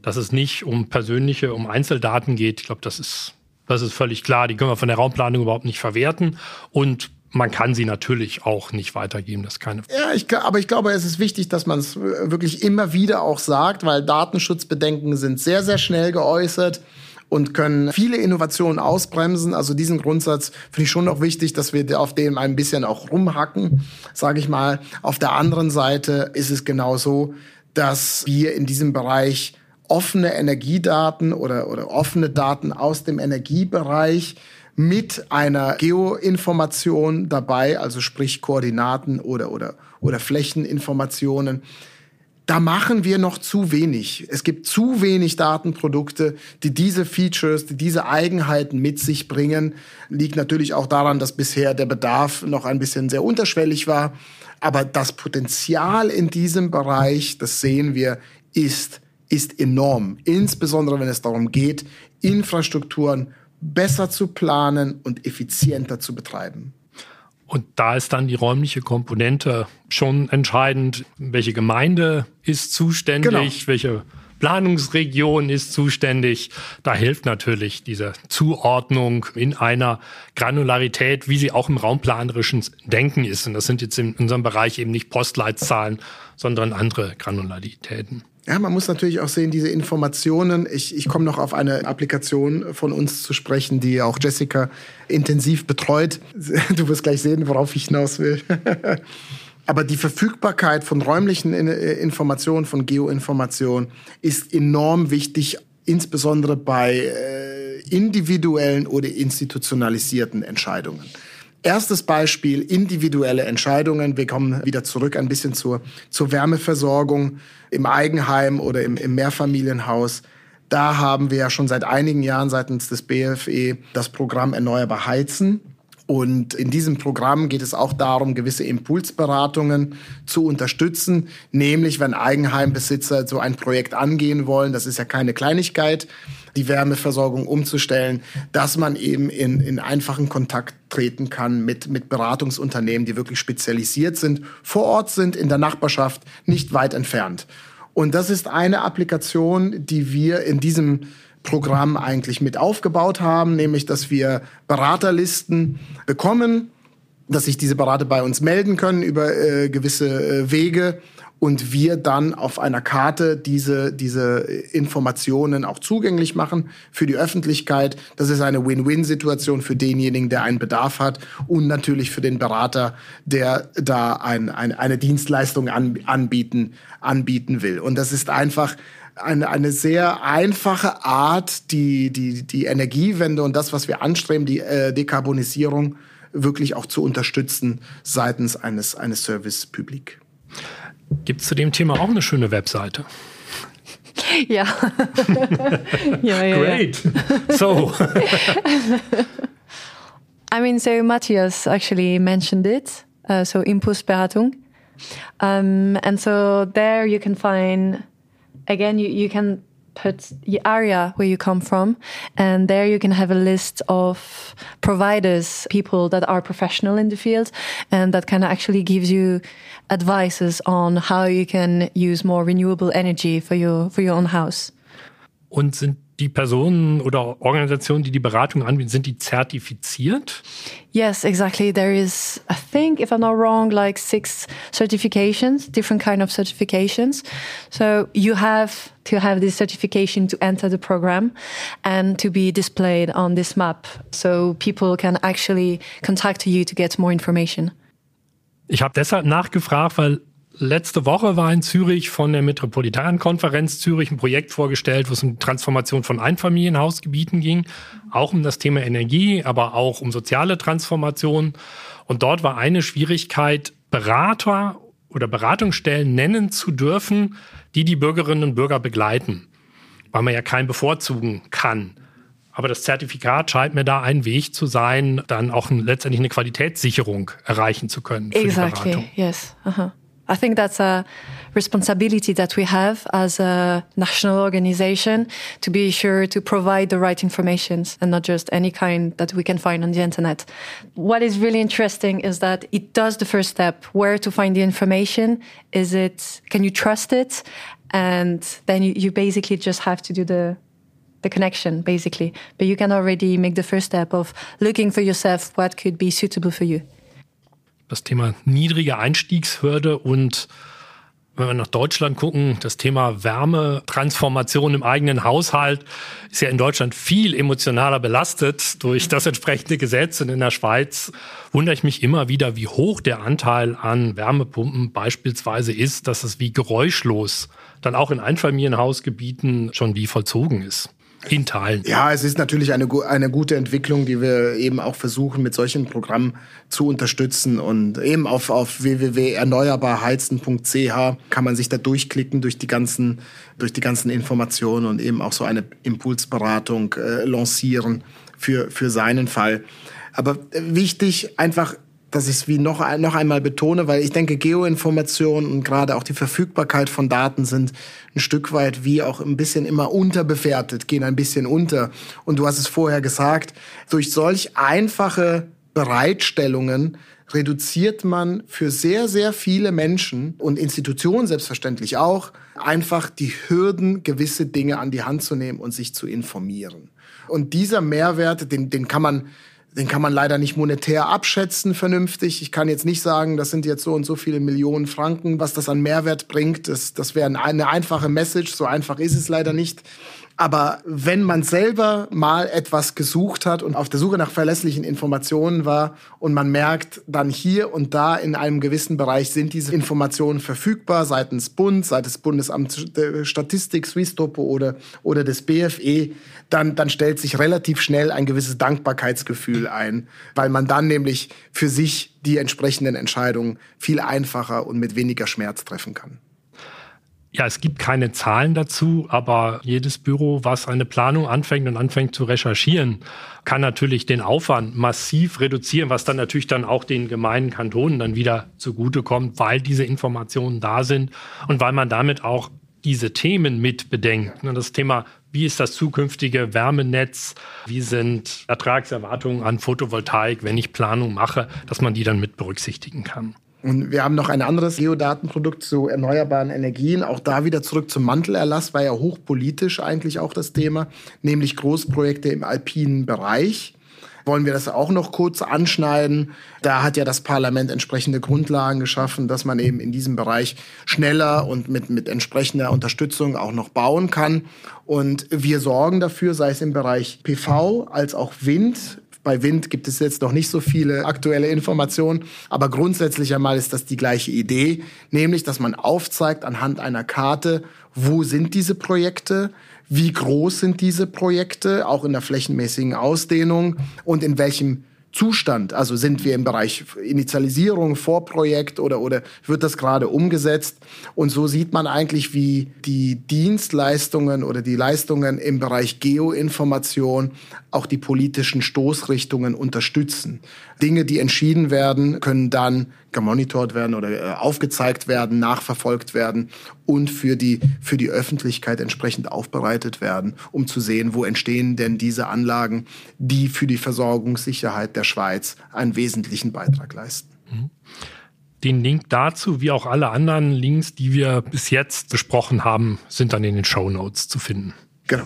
dass es nicht um Einzeldaten geht. Ich glaube, das ist völlig klar. Die können wir von der Raumplanung überhaupt nicht verwerten. Und man kann sie natürlich auch nicht weitergeben. Das ist keine Frage. Ja, aber ich glaube, es ist wichtig, dass man es wirklich immer wieder auch sagt, weil Datenschutzbedenken sind sehr, sehr schnell geäußert und können viele Innovationen ausbremsen. Also diesen Grundsatz finde ich schon noch wichtig, dass wir auf dem ein bisschen auch rumhacken, sage ich mal. Auf der anderen Seite ist es genau so, dass wir in diesem Bereich offene Energiedaten oder offene Daten aus dem Energiebereich mit einer Geoinformation dabei, also sprich Koordinaten oder Flächeninformationen. Da machen wir noch zu wenig. Es gibt zu wenig Datenprodukte, die diese Features, die diese Eigenheiten mit sich bringen. Liegt natürlich auch daran, dass bisher der Bedarf noch ein bisschen sehr unterschwellig war. Aber das Potenzial in diesem Bereich, das sehen wir, ist enorm. Insbesondere wenn es darum geht, Infrastrukturen besser zu planen und effizienter zu betreiben. Und da ist dann die räumliche Komponente schon entscheidend. Welche Gemeinde ist zuständig? Genau. Welche Planungsregion ist zuständig? Da hilft natürlich diese Zuordnung in einer Granularität, wie sie auch im raumplanerischen Denken ist. Und das sind jetzt in unserem Bereich eben nicht Postleitzahlen, sondern andere Granularitäten. Ja, man muss natürlich auch sehen, diese Informationen, ich komme noch auf eine Applikation von uns zu sprechen, die auch Jessica intensiv betreut. Du wirst gleich sehen, worauf ich hinaus will. Aber die Verfügbarkeit von räumlichen Informationen, von Geoinformationen ist enorm wichtig, insbesondere bei individuellen oder institutionalisierten Entscheidungen. Erstes Beispiel, individuelle Entscheidungen. Wir kommen wieder zurück ein bisschen zur Wärmeversorgung im Eigenheim oder im Mehrfamilienhaus. Da haben wir ja schon seit einigen Jahren seitens des BFE das Programm Erneuerbar Heizen. Und in diesem Programm geht es auch darum, gewisse Impulsberatungen zu unterstützen. Nämlich, wenn Eigenheimbesitzer so ein Projekt angehen wollen, das ist ja keine Kleinigkeit, die Wärmeversorgung umzustellen, dass man eben in einfachen Kontakt treten kann mit Beratungsunternehmen, die wirklich spezialisiert sind, vor Ort sind, in der Nachbarschaft, nicht weit entfernt. Und das ist eine Applikation, die wir in diesem Programm eigentlich mit aufgebaut haben, nämlich dass wir Beraterlisten bekommen, dass sich diese Berater bei uns melden können über gewisse Wege und wir dann auf einer Karte diese Informationen auch zugänglich machen für die Öffentlichkeit. Das ist eine Win-Win-Situation für denjenigen, der einen Bedarf hat und natürlich für den Berater, der da eine Dienstleistung anbieten will. Und das ist einfach eine sehr einfache Art, die Energiewende und das, was wir anstreben, die Dekarbonisierung wirklich auch zu unterstützen seitens eines Service Public. Gibt es zu dem Thema auch eine schöne Webseite? Ja. Great. So. I mean, so Matthias actually mentioned it. So Impulsberatung. And so there you can find, again, you can put the area where you come from, and there you can have a list of providers, people that are professional in the field, and that kind of actually gives you advices on how you can use more renewable energy for your own house. Und sind die Personen oder Organisationen, die die Beratung anbieten, sind die zertifiziert? Yes, exactly. There is, I think, if I'm not wrong, like 6 certifications, different kind of certifications. So you have to have this certification to enter the program and to be displayed on this map. So people can actually contact you to get more information. Ich habe deshalb nachgefragt, weil letzte Woche war in Zürich von der Metropolitankonferenz Zürich ein Projekt vorgestellt, wo es um die Transformation von Einfamilienhausgebieten ging, auch um das Thema Energie, aber auch um soziale Transformation. Und dort war eine Schwierigkeit, Berater oder Beratungsstellen nennen zu dürfen, die Bürgerinnen und Bürger begleiten, weil man ja keinen bevorzugen kann. Aber das Zertifikat scheint mir da ein Weg zu sein, dann auch letztendlich eine Qualitätssicherung erreichen zu können für die Beratung. Yes. I think that's a responsibility that we have as a national organization to be sure to provide the right information and not just any kind that we can find on the internet. What is really interesting is that it does the first step, where to find the information. Can you trust it? and then you basically just have to do the connection, basically. But you can already make the first step of looking for yourself what could be suitable for you. Das Thema niedrige Einstiegshürde und wenn wir nach Deutschland gucken, das Thema Wärmetransformation im eigenen Haushalt ist ja in Deutschland viel emotionaler belastet durch das entsprechende Gesetz. Und in der Schweiz wundere ich mich immer wieder, wie hoch der Anteil an Wärmepumpen beispielsweise ist, dass es wie geräuschlos dann auch in Einfamilienhausgebieten schon wie vollzogen ist. In Teilen. Ja, es ist natürlich eine gute Entwicklung, die wir eben auch versuchen, mit solchen Programmen zu unterstützen. Und eben auf www.erneuerbarheizen.ch kann man sich da durchklicken durch die ganzen Informationen und eben auch so eine Impulsberatung lancieren für seinen Fall. Aber wichtig einfach, dass ich es wie noch einmal betone, weil ich denke, Geoinformation und gerade auch die Verfügbarkeit von Daten sind ein Stück weit wie auch ein bisschen immer unterbewertet, gehen ein bisschen unter. Und du hast es vorher gesagt, durch solch einfache Bereitstellungen reduziert man für sehr, sehr viele Menschen und Institutionen selbstverständlich auch einfach die Hürden, gewisse Dinge an die Hand zu nehmen und sich zu informieren. Und dieser Mehrwert, den kann man leider nicht monetär abschätzen vernünftig. Ich kann jetzt nicht sagen, das sind jetzt so und so viele Millionen Franken, was das an Mehrwert bringt. Das wäre eine einfache Message, so einfach ist es leider nicht. Aber wenn man selber mal etwas gesucht hat und auf der Suche nach verlässlichen Informationen war und man merkt, dann hier und da in einem gewissen Bereich sind diese Informationen verfügbar, seitens Bund, seitens Bundesamt der Statistik, Swissdopo oder des BFE, dann stellt sich relativ schnell ein gewisses Dankbarkeitsgefühl ein, weil man dann nämlich für sich die entsprechenden Entscheidungen viel einfacher und mit weniger Schmerz treffen kann. Ja, es gibt keine Zahlen dazu, aber jedes Büro, was eine Planung anfängt zu recherchieren, kann natürlich den Aufwand massiv reduzieren, was dann natürlich dann auch den gemeinen Kantonen dann wieder zugutekommt, weil diese Informationen da sind und weil man damit auch diese Themen mit bedenkt. Das Thema, wie ist das zukünftige Wärmenetz, wie sind Ertragserwartungen an Photovoltaik, wenn ich Planung mache, dass man die dann mit berücksichtigen kann. Und wir haben noch ein anderes Geodatenprodukt zu erneuerbaren Energien. Auch da wieder zurück zum Mantelerlass, war ja hochpolitisch eigentlich auch das Thema, nämlich Großprojekte im alpinen Bereich. Wollen wir das auch noch kurz anschneiden? Da hat ja das Parlament entsprechende Grundlagen geschaffen, dass man eben in diesem Bereich schneller und mit entsprechender Unterstützung auch noch bauen kann. Und wir sorgen dafür, sei es im Bereich PV als auch Wind. Bei Wind gibt es jetzt noch nicht so viele aktuelle Informationen, aber grundsätzlich einmal ist das die gleiche Idee, nämlich, dass man aufzeigt anhand einer Karte, wo sind diese Projekte, wie groß sind diese Projekte, auch in der flächenmäßigen Ausdehnung und in welchem Zustand, also sind wir im Bereich Initialisierung, Vorprojekt oder wird das gerade umgesetzt? Und so sieht man eigentlich, wie die Dienstleistungen oder die Leistungen im Bereich Geoinformation auch die politischen Stoßrichtungen unterstützen. Dinge, die entschieden werden, können dann gemonitort werden oder aufgezeigt werden, nachverfolgt werden und für die Öffentlichkeit entsprechend aufbereitet werden, um zu sehen, wo entstehen denn diese Anlagen, die für die Versorgungssicherheit der Schweiz einen wesentlichen Beitrag leisten. Den Link dazu, wie auch alle anderen Links, die wir bis jetzt besprochen haben, sind dann in den Shownotes zu finden. Genau.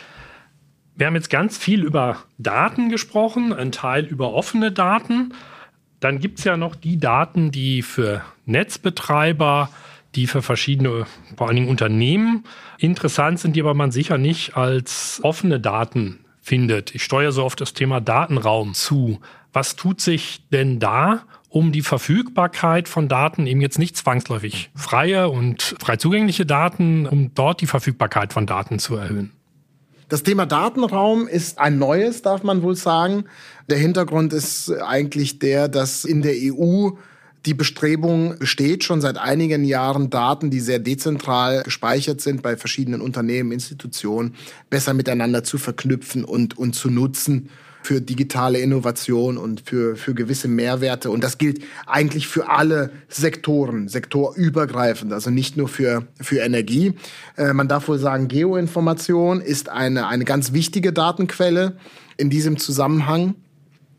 Wir haben jetzt ganz viel über Daten gesprochen, ein Teil über offene Daten. Dann gibt es ja noch die Daten, die für Netzbetreiber, die für verschiedene, vor allen Dingen Unternehmen interessant sind, die aber man sicher nicht als offene Daten findet. Ich steuere so oft das Thema Datenraum zu. Was tut sich denn da, um die Verfügbarkeit von Daten, eben jetzt nicht zwangsläufig freie und frei zugängliche Daten, um dort die Verfügbarkeit von Daten zu erhöhen? Das Thema Datenraum ist ein neues, darf man wohl sagen. Der Hintergrund ist eigentlich der, dass in der EU die Bestrebung besteht, schon seit einigen Jahren Daten, die sehr dezentral gespeichert sind bei verschiedenen Unternehmen, Institutionen, besser miteinander zu verknüpfen und zu nutzen für digitale Innovation und für gewisse Mehrwerte. Und das gilt eigentlich für alle Sektoren, sektorübergreifend, also nicht nur für Energie. Man darf wohl sagen, Geoinformation ist eine ganz wichtige Datenquelle in diesem Zusammenhang.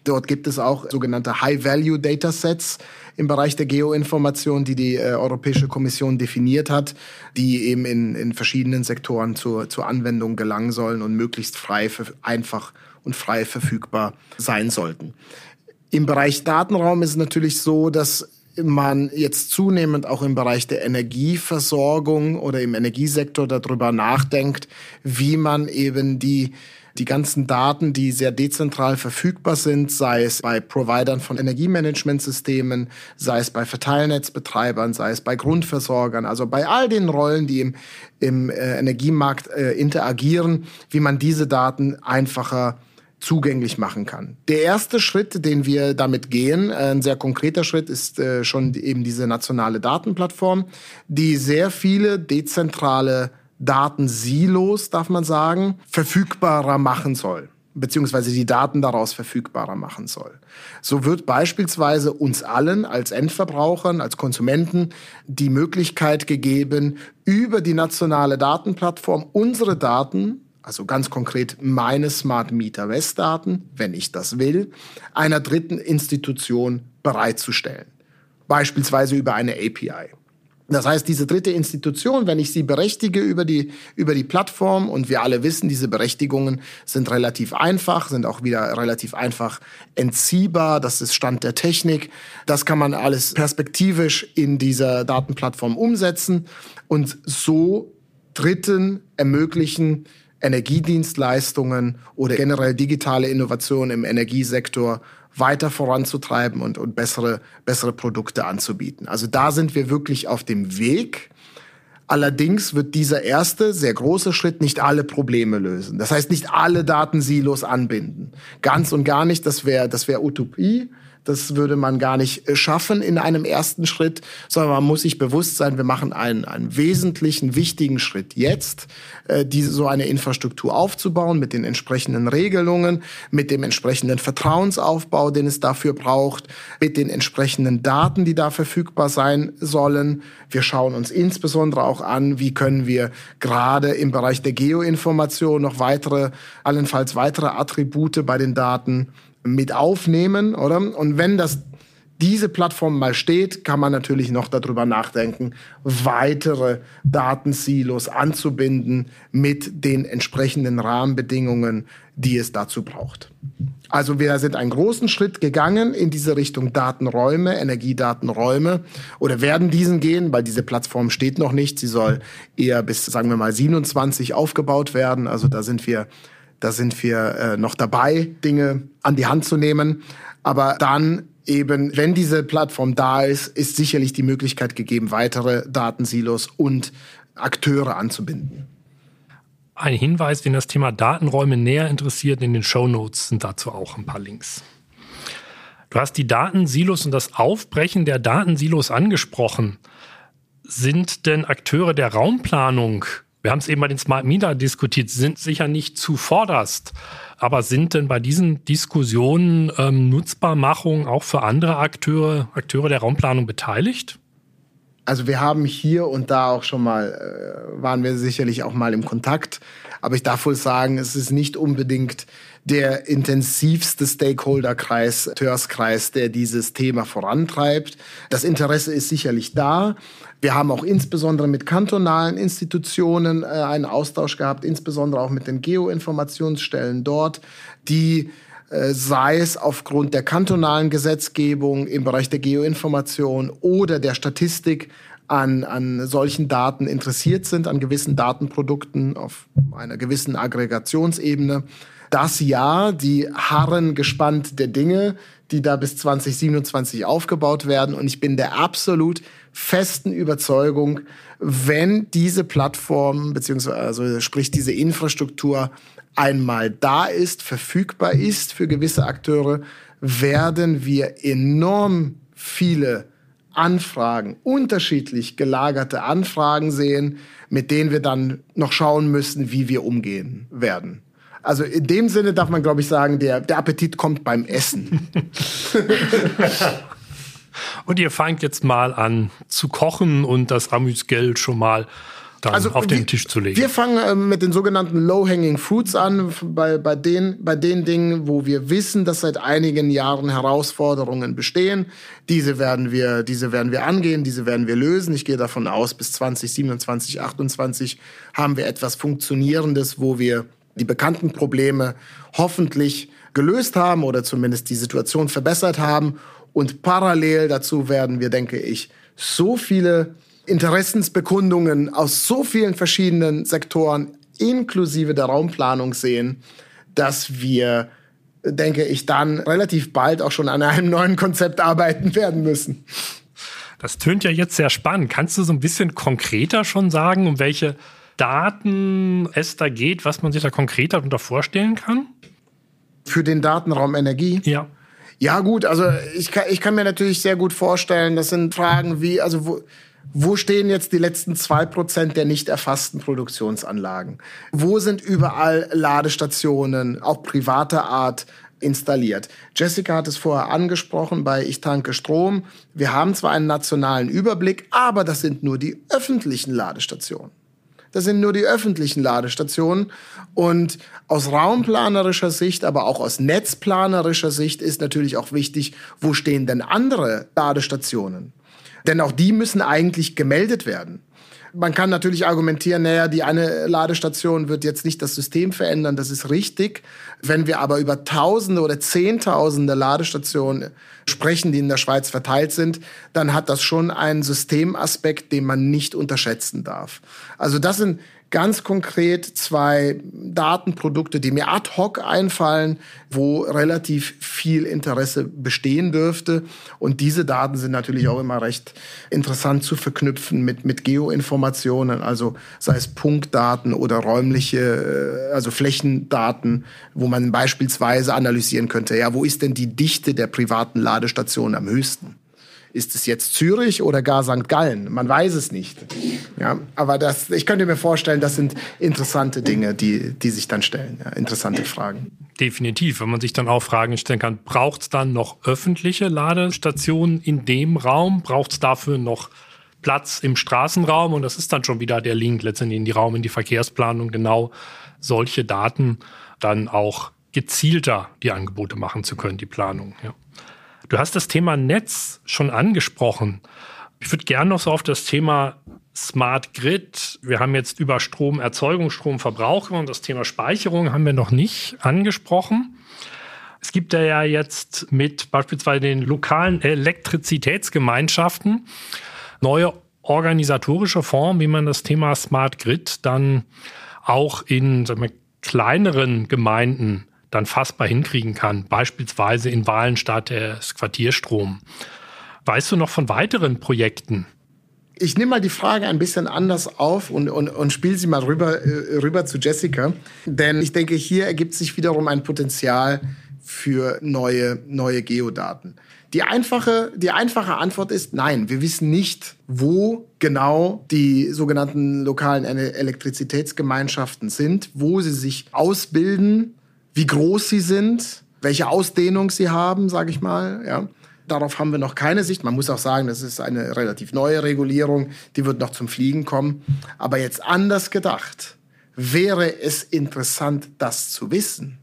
Dort gibt es auch sogenannte High-Value-Datasets im Bereich der Geoinformation, die die Europäische Kommission definiert hat, die eben in verschiedenen Sektoren zur Anwendung gelangen sollen und möglichst einfach und frei verfügbar sein sollten. Im Bereich Datenraum ist es natürlich so, dass man jetzt zunehmend auch im Bereich der Energieversorgung oder im Energiesektor darüber nachdenkt, wie man eben die ganzen Daten, die sehr dezentral verfügbar sind, sei es bei Providern von Energiemanagementsystemen, sei es bei Verteilnetzbetreibern, sei es bei Grundversorgern, also bei all den Rollen, die im Energiemarkt interagieren, wie man diese Daten einfacher zugänglich machen kann. Der erste Schritt, den wir damit gehen, ein sehr konkreter Schritt, ist schon eben diese nationale Datenplattform, die sehr viele dezentrale Datensilos, darf man sagen, verfügbarer machen soll, beziehungsweise die Daten daraus verfügbarer machen soll. So wird beispielsweise uns allen als Endverbrauchern, als Konsumenten die Möglichkeit gegeben, über die nationale Datenplattform unsere Daten, also ganz konkret meine Smart Meter West Daten, wenn ich das will, einer dritten Institution bereitzustellen. Beispielsweise über eine API. Das heißt, diese dritte Institution, wenn ich sie berechtige über die Plattform, und wir alle wissen, diese Berechtigungen sind relativ einfach, sind auch wieder relativ einfach entziehbar, das ist Stand der Technik, das kann man alles perspektivisch in dieser Datenplattform umsetzen und so Dritten ermöglichen, Energiedienstleistungen oder generell digitale Innovationen im Energiesektor weiter voranzutreiben und bessere Produkte anzubieten. Also da sind wir wirklich auf dem Weg. Allerdings wird dieser erste, sehr große Schritt nicht alle Probleme lösen. Das heißt, nicht alle Datensilos anbinden. Ganz und gar nicht, das wäre Utopie. Das würde man gar nicht schaffen in einem ersten Schritt, sondern man muss sich bewusst sein, wir machen einen wesentlichen, wichtigen Schritt jetzt, so eine Infrastruktur aufzubauen mit den entsprechenden Regelungen, mit dem entsprechenden Vertrauensaufbau, den es dafür braucht, mit den entsprechenden Daten, die da verfügbar sein sollen. Wir schauen uns insbesondere auch an, wie können wir gerade im Bereich der Geoinformation noch allenfalls weitere Attribute bei den Daten mit aufnehmen, oder? Und wenn diese Plattform mal steht, kann man natürlich noch darüber nachdenken, weitere Datensilos anzubinden mit den entsprechenden Rahmenbedingungen, die es dazu braucht. Also wir sind einen großen Schritt gegangen in diese Richtung Datenräume, Energiedatenräume, oder werden diesen gehen, weil diese Plattform steht noch nicht. Sie soll eher bis, sagen wir mal, 27 aufgebaut werden. Also da sind wir noch dabei, Dinge an die Hand zu nehmen. Aber dann eben, wenn diese Plattform da ist sicherlich die Möglichkeit gegeben, weitere Datensilos und Akteure anzubinden. Ein Hinweis, wen das Thema Datenräume näher interessiert, in den Shownotes sind dazu auch ein paar Links. Du hast die Datensilos und das Aufbrechen der Datensilos angesprochen. Sind denn Akteure der Raumplanung, wir haben es eben bei den Smart Meter diskutiert, sind sicher nicht zuvorderst, aber sind denn bei diesen Diskussionen Nutzbarmachung auch für andere Akteure der Raumplanung beteiligt? Also wir haben hier und da auch schon mal, waren wir sicherlich auch mal im Kontakt. Aber ich darf wohl sagen, es ist nicht unbedingt der intensivste Stakeholderkreis, Akteurskreis, der dieses Thema vorantreibt. Das Interesse ist sicherlich da. Wir haben auch insbesondere mit kantonalen Institutionen einen Austausch gehabt, insbesondere auch mit den Geoinformationsstellen dort, die sei es aufgrund der kantonalen Gesetzgebung im Bereich der Geoinformation oder der Statistik an solchen Daten interessiert sind, an gewissen Datenprodukten auf einer gewissen Aggregationsebene. Das ja, die harren gespannt der Dinge, die da bis 2027 aufgebaut werden. Und ich bin der absolut festen Überzeugung, wenn diese Plattform beziehungsweise sprich diese Infrastruktur einmal da ist, verfügbar ist für gewisse Akteure, werden wir enorm viele Anfragen, unterschiedlich gelagerte Anfragen sehen, mit denen wir dann noch schauen müssen, wie wir umgehen werden. Also in dem Sinne darf man, glaube ich, sagen, der Appetit kommt beim Essen. Und ihr fangt jetzt mal an zu kochen und das Amüsgeld schon mal dann auf den Tisch zu legen? Wir fangen mit den sogenannten Low-Hanging Fruits an, bei den Dingen, wo wir wissen, dass seit einigen Jahren Herausforderungen bestehen. Diese werden wir angehen, diese werden wir lösen. Ich gehe davon aus, bis 2027, 2028 haben wir etwas Funktionierendes, wo wir die bekannten Probleme hoffentlich gelöst haben oder zumindest die Situation verbessert haben. Und parallel dazu werden wir, denke ich, so viele Interessensbekundungen aus so vielen verschiedenen Sektoren, inklusive der Raumplanung, sehen, dass wir, denke ich, dann relativ bald auch schon an einem neuen Konzept arbeiten werden müssen. Das tönt ja jetzt sehr spannend. Kannst du so ein bisschen konkreter schon sagen, um welche Daten es da geht, was man sich da konkreter darunter vorstellen kann? Für den Datenraum Energie? Ja. Ja gut, also ich kann mir natürlich sehr gut vorstellen, das sind Fragen wie, also wo stehen jetzt die letzten 2% der nicht erfassten Produktionsanlagen? Wo sind überall Ladestationen, auch privater Art, installiert? Jessica hat es vorher angesprochen bei Ich tanke Strom. Wir haben zwar einen nationalen Überblick, aber das sind nur die öffentlichen Ladestationen. Das sind nur die öffentlichen Ladestationen. Und aus raumplanerischer Sicht, aber auch aus netzplanerischer Sicht ist natürlich auch wichtig, wo stehen denn andere Ladestationen? Denn auch die müssen eigentlich gemeldet werden. Man kann natürlich argumentieren, naja, die eine Ladestation wird jetzt nicht das System verändern, das ist richtig. Wenn wir aber über Tausende oder Zehntausende Ladestationen sprechen, die in der Schweiz verteilt sind, dann hat das schon einen Systemaspekt, den man nicht unterschätzen darf. Also das sind ganz konkret 2 Datenprodukte, die mir ad hoc einfallen, wo relativ viel Interesse bestehen dürfte. Und diese Daten sind natürlich auch immer recht interessant zu verknüpfen mit Geoinformationen, also sei es Punktdaten oder räumliche, also Flächendaten, wo man beispielsweise analysieren könnte, ja, wo ist denn die Dichte der privaten Ladestationen am höchsten? Ist es jetzt Zürich oder gar St. Gallen? Man weiß es nicht. Ja, aber ich könnte mir vorstellen, das sind interessante Dinge, die sich dann stellen. Ja, interessante Fragen. Definitiv, wenn man sich dann auch Fragen stellen kann, braucht es dann noch öffentliche Ladestationen in dem Raum? Braucht es dafür noch Platz im Straßenraum? Und das ist dann schon wieder der Link letztendlich in die Verkehrsplanung, genau solche Daten dann auch gezielter die Angebote machen zu können, die Planung. Ja. Du hast das Thema Netz schon angesprochen. Ich würde gerne noch so auf das Thema Smart Grid. Wir haben jetzt über Stromerzeugung, Stromverbrauch und das Thema Speicherung haben wir noch nicht angesprochen. Es gibt ja jetzt mit beispielsweise den lokalen Elektrizitätsgemeinschaften neue organisatorische Formen, wie man das Thema Smart Grid dann auch in kleineren Gemeinden dann fassbar hinkriegen kann, beispielsweise in Walenstadt des Quartierstrom. Weißt du noch von weiteren Projekten? Ich nehme mal die Frage ein bisschen anders auf und spiele sie mal rüber zu Jessica. Denn ich denke, hier ergibt sich wiederum ein Potenzial für neue Geodaten. Die einfache Antwort ist nein. Wir wissen nicht, wo genau die sogenannten lokalen Elektrizitätsgemeinschaften sind, wo sie sich ausbilden, wie groß sie sind, welche Ausdehnung sie haben, sage ich mal. Ja. Darauf haben wir noch keine Sicht. Man muss auch sagen, das ist eine relativ neue Regulierung, die wird noch zum Fliegen kommen. Aber jetzt anders gedacht, wäre es interessant, das zu wissen?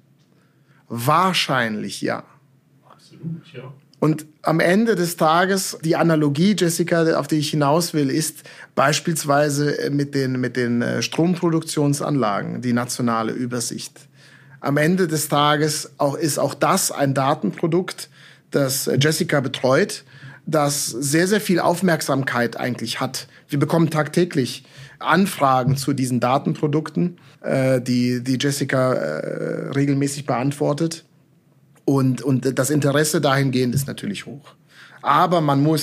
Wahrscheinlich ja. Absolut, ja. Und am Ende des Tages, die Analogie, Jessica, auf die ich hinaus will, ist beispielsweise mit den Stromproduktionsanlagen, die nationale Übersicht. Am Ende des Tages ist auch das ein Datenprodukt, das Jessica betreut, das sehr, sehr viel Aufmerksamkeit eigentlich hat. Wir bekommen tagtäglich Anfragen zu diesen Datenprodukten, die Jessica regelmäßig beantwortet. Und das Interesse dahingehend ist natürlich hoch. Aber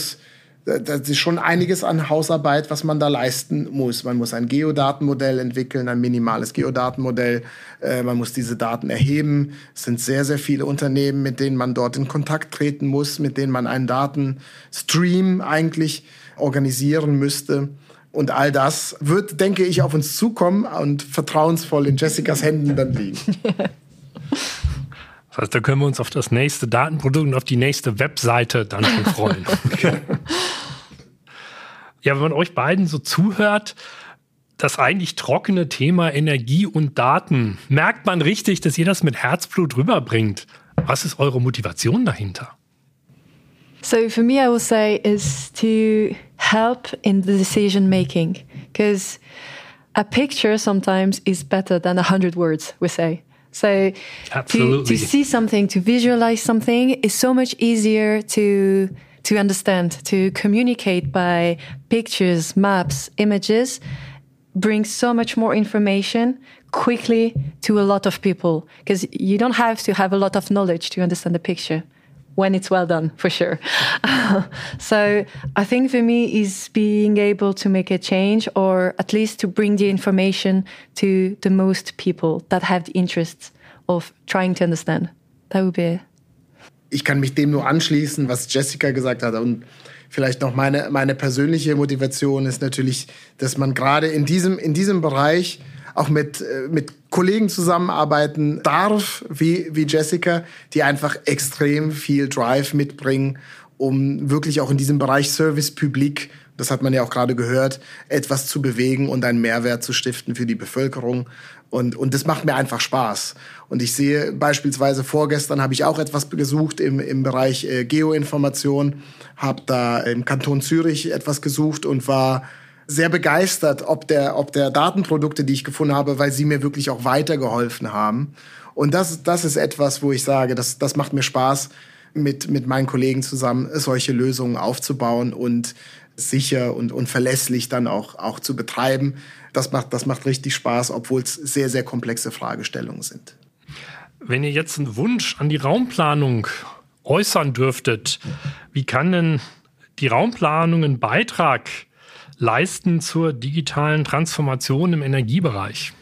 das ist schon einiges an Hausarbeit, was man da leisten muss. Man muss ein Geodatenmodell entwickeln, ein minimales Geodatenmodell. Man muss diese Daten erheben. Es sind sehr, sehr viele Unternehmen, mit denen man dort in Kontakt treten muss, mit denen man einen Datenstream eigentlich organisieren müsste. Und all das wird, denke ich, auf uns zukommen und vertrauensvoll in Jessicas Händen dann liegen. Das heißt, da können wir uns auf das nächste Datenprodukt und auf die nächste Webseite dann schon freuen. Okay. Ja, wenn man euch beiden so zuhört, das eigentlich trockene Thema Energie und Daten. Merkt man richtig, dass ihr das mit Herzblut rüberbringt? Was ist eure Motivation dahinter? So for me, I would say is to help in the decision making, because a picture sometimes is better than 100 words, we say. So to see something, to visualize something is so much easier to understand, to communicate by pictures, maps, images, brings so much more information quickly to a lot of people, because you don't have to have a lot of knowledge to understand the picture when it's well done, for sure. So I think for me is being able to make a change, or at least to bring the information to the most people that have the interest of trying to understand. That would be it. Ich kann mich dem nur anschließen, was Jessica gesagt hat. Und vielleicht noch meine persönliche Motivation ist natürlich, dass man gerade in diesem Bereich auch mit Kollegen zusammenarbeiten darf, wie Jessica, die einfach extrem viel Drive mitbringen, um wirklich auch in diesem Bereich Service Public, das hat man ja auch gerade gehört, etwas zu bewegen und einen Mehrwert zu stiften für die Bevölkerung. Und das macht mir einfach Spaß. Und ich sehe beispielsweise, vorgestern habe ich auch etwas gesucht im Bereich Geoinformation, habe da im Kanton Zürich etwas gesucht und war sehr begeistert, ob der Datenprodukte, die ich gefunden habe, weil sie mir wirklich auch weitergeholfen haben. Und das ist etwas, wo ich sage, das macht mir Spaß, mit meinen Kollegen zusammen solche Lösungen aufzubauen und sicher und verlässlich dann auch zu betreiben. Das macht richtig Spaß, obwohl es sehr, sehr komplexe Fragestellungen sind. Wenn ihr jetzt einen Wunsch an die Raumplanung äußern dürftet, wie kann denn die Raumplanung einen Beitrag leisten zur digitalen Transformation im Energiebereich?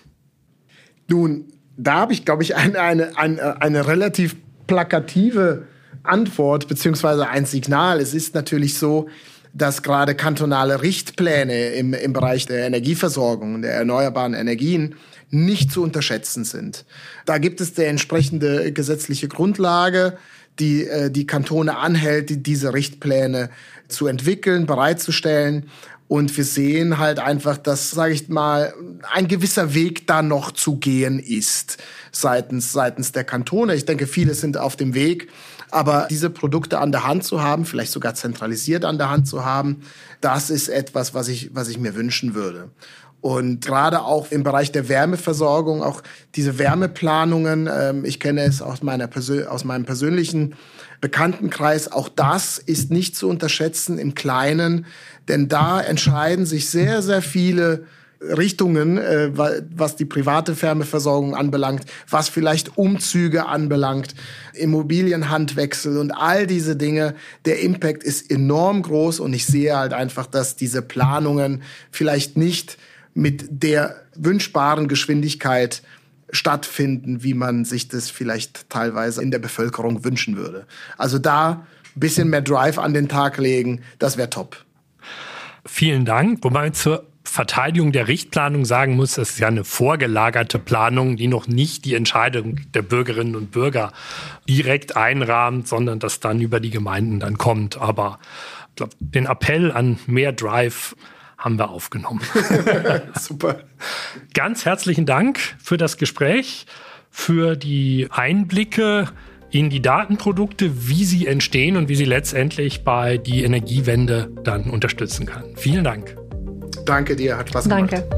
Nun, da habe ich, glaube ich, eine relativ plakative Antwort beziehungsweise ein Signal. Es ist natürlich so, dass gerade kantonale Richtpläne im Bereich der Energieversorgung und der erneuerbaren Energien nicht zu unterschätzen sind. Da gibt es die entsprechende gesetzliche Grundlage, die Kantone anhält, diese Richtpläne zu entwickeln, bereitzustellen. Und wir sehen halt einfach, dass, sage ich mal, ein gewisser Weg da noch zu gehen ist seitens der Kantone. Ich denke, viele sind auf dem Weg. Aber diese Produkte an der Hand zu haben, vielleicht sogar zentralisiert an der Hand zu haben, das ist etwas, was ich mir wünschen würde. Und gerade auch im Bereich der Wärmeversorgung, auch diese Wärmeplanungen, ich kenne es aus meinem persönlichen Bekanntenkreis, auch das ist nicht zu unterschätzen im Kleinen, denn da entscheiden sich sehr, sehr viele Richtungen, was die private Wärmeversorgung anbelangt, was vielleicht Umzüge anbelangt, Immobilienhandwechsel und all diese Dinge. Der Impact ist enorm groß und ich sehe halt einfach, dass diese Planungen vielleicht nicht mit der wünschbaren Geschwindigkeit stattfinden, wie man sich das vielleicht teilweise in der Bevölkerung wünschen würde. Also da ein bisschen mehr Drive an den Tag legen, das wäre top. Vielen Dank. Wobei man zur Verteidigung der Richtplanung sagen muss, das ist ja eine vorgelagerte Planung, die noch nicht die Entscheidung der Bürgerinnen und Bürger direkt einrahmt, sondern das dann über die Gemeinden dann kommt. Aber ich glaube, den Appell an mehr Drive haben wir aufgenommen. Super. Ganz herzlichen Dank für das Gespräch, für die Einblicke in die Datenprodukte, wie sie entstehen und wie sie letztendlich bei die Energiewende dann unterstützen kann. Vielen Dank. Danke dir, hat Spaß gemacht. Danke.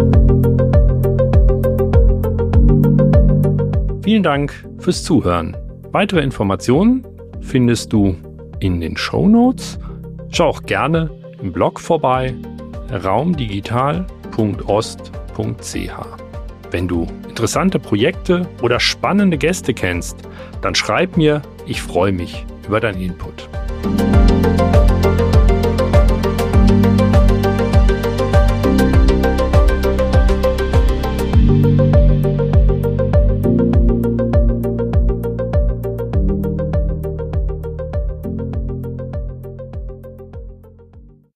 Vielen Dank fürs Zuhören. Weitere Informationen findest du in den Shownotes. Schau auch gerne im Blog vorbei, raumdigital.ost.ch. Wenn du interessante Projekte oder spannende Gäste kennst, dann schreib mir, ich freue mich über deinen Input.